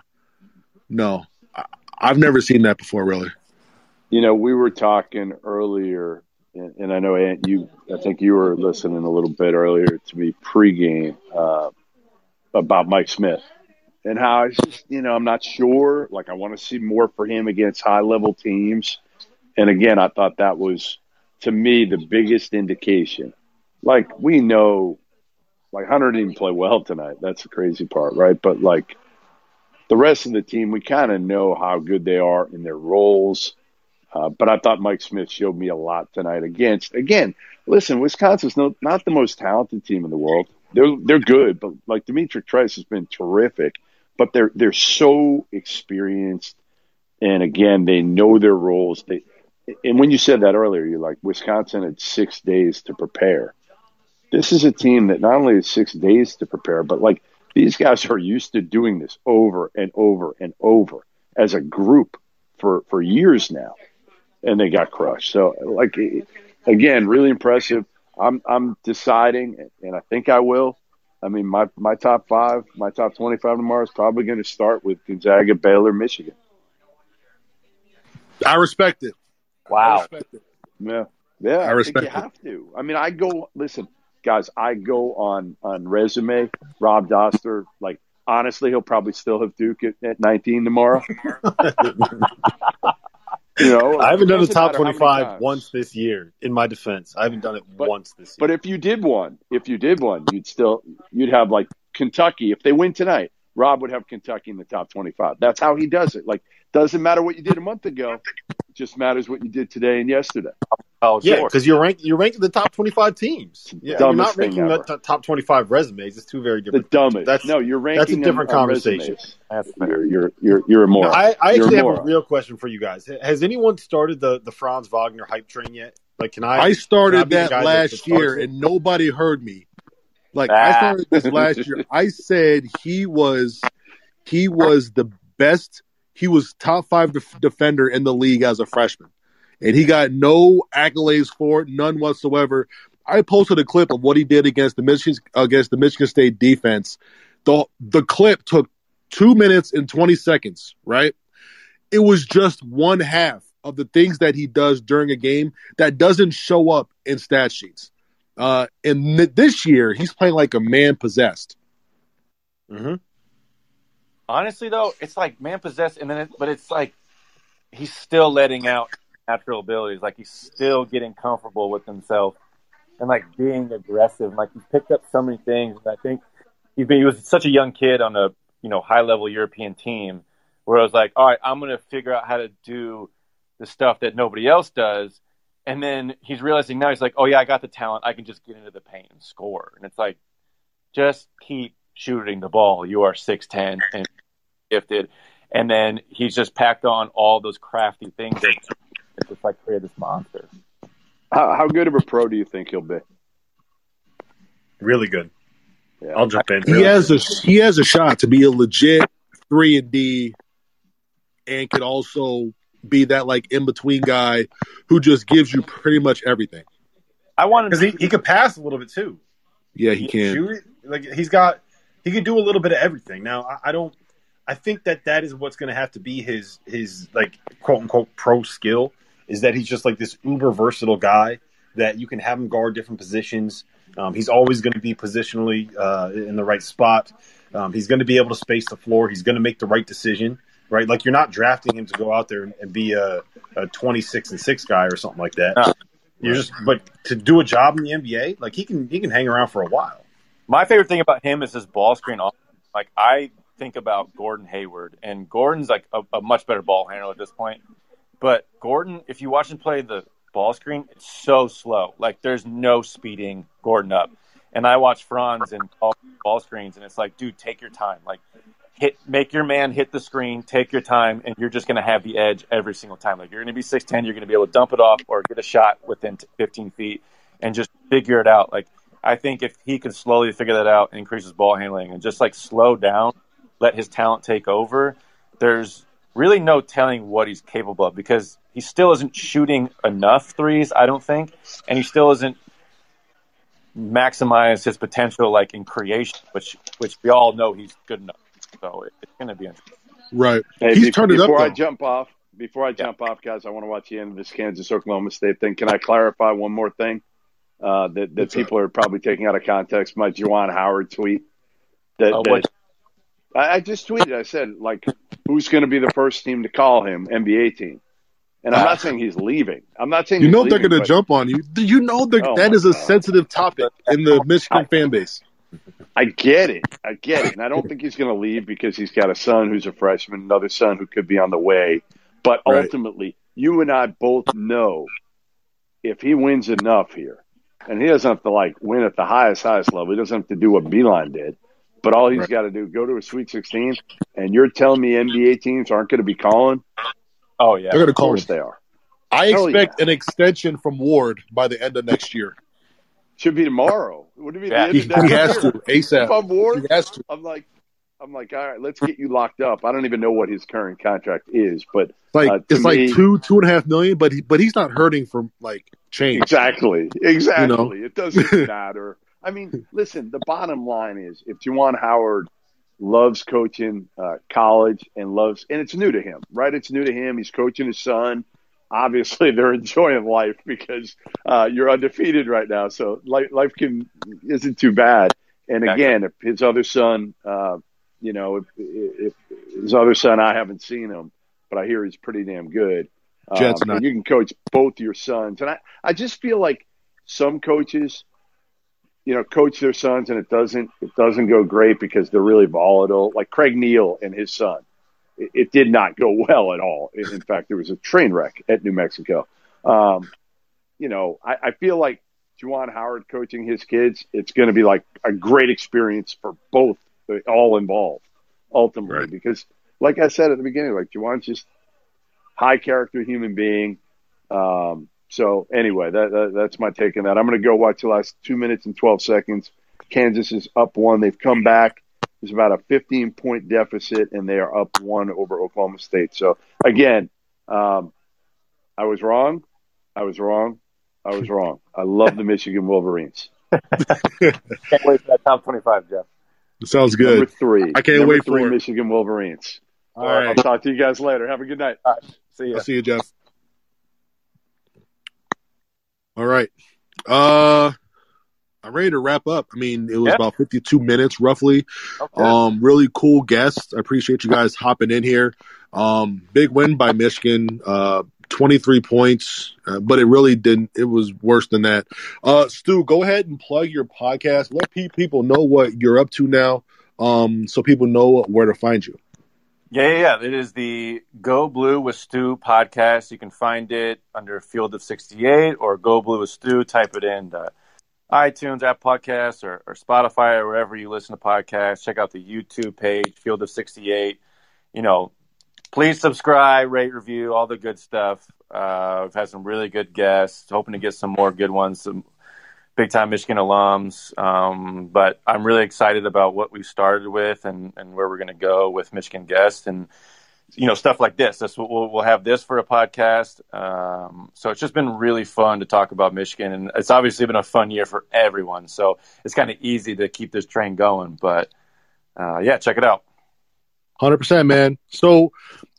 No. I, I've never seen that before, really. You know, we were talking earlier, and, and I know, Ant, you, I think you were listening a little bit earlier to me pregame uh, about Mike Smith and how it's just, you know, I'm not sure. Like, I want to see more for him against high-level teams. And again, I thought that was, to me, the biggest indication. Like, we know, like, Hunter didn't even play well tonight. That's the crazy part, right? But, like, the rest of the team, we kind of know how good they are in their roles. Uh, but I thought Mike Smith showed me a lot tonight against, again, listen, Wisconsin's no, not the most talented team in the world. They're they're good, but like Dimitri Trice has been terrific. But they're they're so experienced, and again, they know their roles. They and when you said that earlier, you're like, Wisconsin had six days to prepare. This is a team that not only has six days to prepare, but like, these guys are used to doing this over and over and over as a group for, for years now, and they got crushed. So, like, again, really impressive. I'm I'm deciding, and I think I will. I mean, my, my top five, my top twenty-five tomorrow is probably going to start with Gonzaga, Baylor, Michigan. I respect it. I Wow. respect it. Yeah, yeah. I I, respect think you it. have to. I mean, I go. Listen, guys. I go on on resume. Rob Doster. Like, honestly, he'll probably still have Duke at, at nineteen tomorrow. You know, I haven't done the doesn't top matter how many twenty-five times. once this year. In my defense, I haven't done it But- once this year. But if you did one, if you did one, you'd still you'd have like Kentucky. If they win tonight, Rob would have Kentucky in the top twenty-five. That's how he does it. Like, doesn't matter what you did a month ago. It just matters what you did today and yesterday. Oh, Yeah, sure. because you're ranked. You're ranked in the top twenty-five teams. Yeah, you're Dumbest not thing ranking the ever. t- top twenty-five resumes. It's two very The different. dumbest. That's no, you're ranking that's a them different on conversation. resumes. That's You're fair. you're you're, you're a No, moron. I, I You're actually a have a moron. real question for you guys. Has anyone started the, the Franz Wagner hype train yet? Like, can I? I started can I be the that guy that- last that starts year, it? and nobody heard me. Like, Ah. I started this last year. I said he was he was the best. He was top five def- defender in the league as a freshman, and he got no accolades for it, none whatsoever. I posted a clip of what he did against the Michigan against the Michigan State defense. the The clip took two minutes and twenty seconds. Right? It was just one half of the things that he does during a game that doesn't show up in stat sheets. Uh, and th- this year, he's playing like a man possessed. Mhm. Honestly, though, it's like man possessed, and then it, but it's like he's still letting out natural abilities. Like, he's still getting comfortable with himself and like being aggressive. Like, he's picked up so many things. And I think he's been, he was such a young kid on a you know high level European team where I was like, all right, I'm going to figure out how to do the stuff that nobody else does. And then he's realizing now, he's like, oh yeah, I got the talent. I can just get into the paint and score. And it's like, just keep shooting the ball. You are six ten and gifted. And then he's just packed on all those crafty things that it's just like created this monster. How, how good of a pro do you think he'll be? Really good. Yeah. I'll jump in. He Really has good. a he has a shot to be a legit three and D, and could also be that like in between guy who just gives you pretty much everything. I wanted because he, he could pass a little bit too. Yeah, he can. Shoot, like he's got, he could do a little bit of everything. Now, I, I don't. I think that that is what's going to have to be his his like quote unquote pro skill, is that he's just like this uber versatile guy that you can have him guard different positions. Um, he's always going to be positionally uh, in the right spot. Um, he's going to be able to space the floor. He's going to make the right decision, right? Like, you're not drafting him to go out there and, and be a, a twenty-six and six guy or something like that. No. You're just, but to do a job in the N B A, like, he can he can hang around for a while. My favorite thing about him is his ball screen. Like, I think about Gordon Hayward, and Gordon's like a, a much better ball handler at this point. But Gordon, if you watch him play the ball screen, it's so slow. Like, there's no speeding Gordon up. And I watch Franz and ball, ball screens, and it's like, dude, take your time. Like, hit, make your man hit the screen, take your time, and you're just going to have the edge every single time. Like, you're going to be six ten, you're going to be able to dump it off or get a shot within fifteen feet and just figure it out. Like, I think if he can slowly figure that out and increase his ball handling and just, like, slow down, let his talent take over, there's really no telling what he's capable of, because he still isn't shooting enough threes, I don't think, and he still isn't maximize his potential, like, in creation, which which we all know he's good enough. So it, it's going to be interesting. Right. Hey, he's be- turned it up. Before I though. jump off, before I jump off, guys, I want to watch the end of this Kansas Oklahoma State thing. Can I clarify one more thing uh, that that What's people are probably taking out of context? My Juwan Howard tweet. That, Oh, that what? I, I just tweeted. I said, like, who's going to be the first team to call him N B A team? And I'm not saying he's leaving. I'm not saying You he's know they're leaving, going to but- jump on you. You know that Oh that my is a God. sensitive topic in the Michigan fan base. I get it. I get it. And I don't think he's going to leave because he's got a son who's a freshman, another son who could be on the way. But Right. ultimately, you and I both know if he wins enough here, and he doesn't have to, like, win at the highest, highest level. He doesn't have to do what Beeline did. But all he's Right. got to do, go to a Sweet sixteen, and you're telling me N B A teams aren't going to be calling? Oh, yeah. They're going to Of call course him. they are. I Hell expect yeah. an extension from Ward by the end of next year. Should be tomorrow. Would it be Yeah. the He, end of he next has year? to If ASAP. I'm Ward, He has to. I'm like, I'm like, all right, let's get you locked up. I don't even know what his current contract is, but Like uh, to it's me, like two, two and a half million, but he, but he's not hurting from like change. exactly, exactly. You know? It doesn't matter. I mean, listen, the bottom line is if Juwan Howard loves coaching uh, college and loves, and it's new to him, right? It's new to him. He's coaching his son. Obviously, they're enjoying life because uh, you're undefeated right now, so life, life can isn't too bad. And again, if his other son, uh, you know, if, if his other son, I haven't seen him, but I hear he's pretty damn good. Um, Jets not. and you can coach both your sons, and I, I just feel like some coaches, you know, coach their sons and it doesn't it doesn't go great because they're really volatile. Like Craig Neal and his son, it, it did not go well at all. In, in fact, there was a train wreck at New Mexico. Um, you know, I, I feel like Juwan Howard coaching his kids, it's going to be like a great experience for both, all involved, ultimately. Right. Because, like I said at the beginning, like Juwan's just high character human being. Um, so anyway, that, that that's my take on that. I'm going to go watch the last two minutes and twelve seconds. Kansas is up one. They've come back. There's about a fifteen point deficit, and they are up one over Oklahoma State. So again, um, I was wrong. I was wrong. I was wrong. I love the Michigan Wolverines. Can't wait for that top twenty-five, Jeff. Sounds good. Number three. I can't Number wait three for it. Michigan Wolverines. All I'll right. talk to you guys later. Have a good night. All right. See ya. I'll see you, Jeff. All right. Uh, I'm ready to wrap up. I mean, it was Yeah. about fifty-two minutes roughly. Okay. Um, really cool guests. I appreciate you guys hopping in here. Um, big win by Michigan. Uh, twenty-three points, uh, but it really didn't. It was worse than that. Uh, Stu, go ahead and plug your podcast. Let pe- people know what you're up to now, um, so people know where to find you. Yeah, yeah, yeah. It is the Go Blue with Stu podcast. You can find it under Field of sixty-eight or Go Blue with Stu. Type it in uh, iTunes, App Podcasts, or, or Spotify, or wherever you listen to podcasts. Check out the YouTube page, Field of sixty-eight. You know, please subscribe, rate, review, all the good stuff. Uh, we've had some really good guests. Hoping to get some more good ones, some big-time Michigan alums. Um, but I'm really excited about what we started with and, and where we're going to go with Michigan guests and, you know, stuff like this. This we'll, we'll have this for a podcast. Um, so it's just been really fun to talk about Michigan. And it's obviously been a fun year for everyone. So it's kind of easy to keep this train going. But, uh, yeah, check it out. one hundred percent, man. So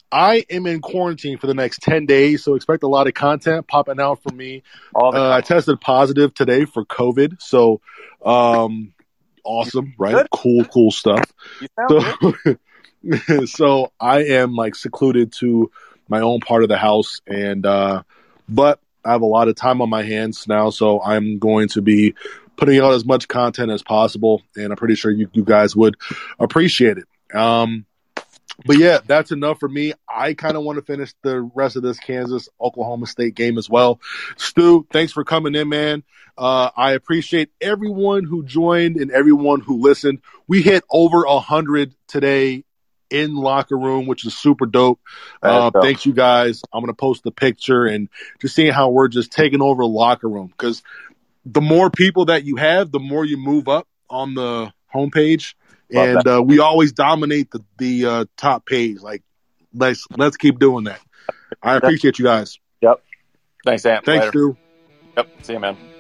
I am in quarantine for the next ten days, so expect a lot of content popping out from me. All the Uh, I tested positive today for COVID, so um, awesome, right? Good. Cool, cool stuff. You sound good. So, so I am like secluded to my own part of the house, and uh, but I have a lot of time on my hands now, so I'm going to be putting out as much content as possible, and I'm pretty sure you, you guys would appreciate it. Um, but yeah, that's enough for me. I kind of want to finish the rest of this Kansas Oklahoma State game as well. Stu, thanks for coming in, man. Uh, I appreciate everyone who joined and everyone who listened. We hit over a hundred today in Locker Room, which is super dope. Uh, dope. Thanks, you guys. I'm going to post the picture and just seeing how we're just taking over Locker Room, because the more people that you have, the more you move up on the homepage. Love And uh, we always dominate the, the uh, top page. Like, let's let's keep doing that. I appreciate you guys. Yep. Thanks, Ant. Thanks, Later. Stu. Yep. See you, man.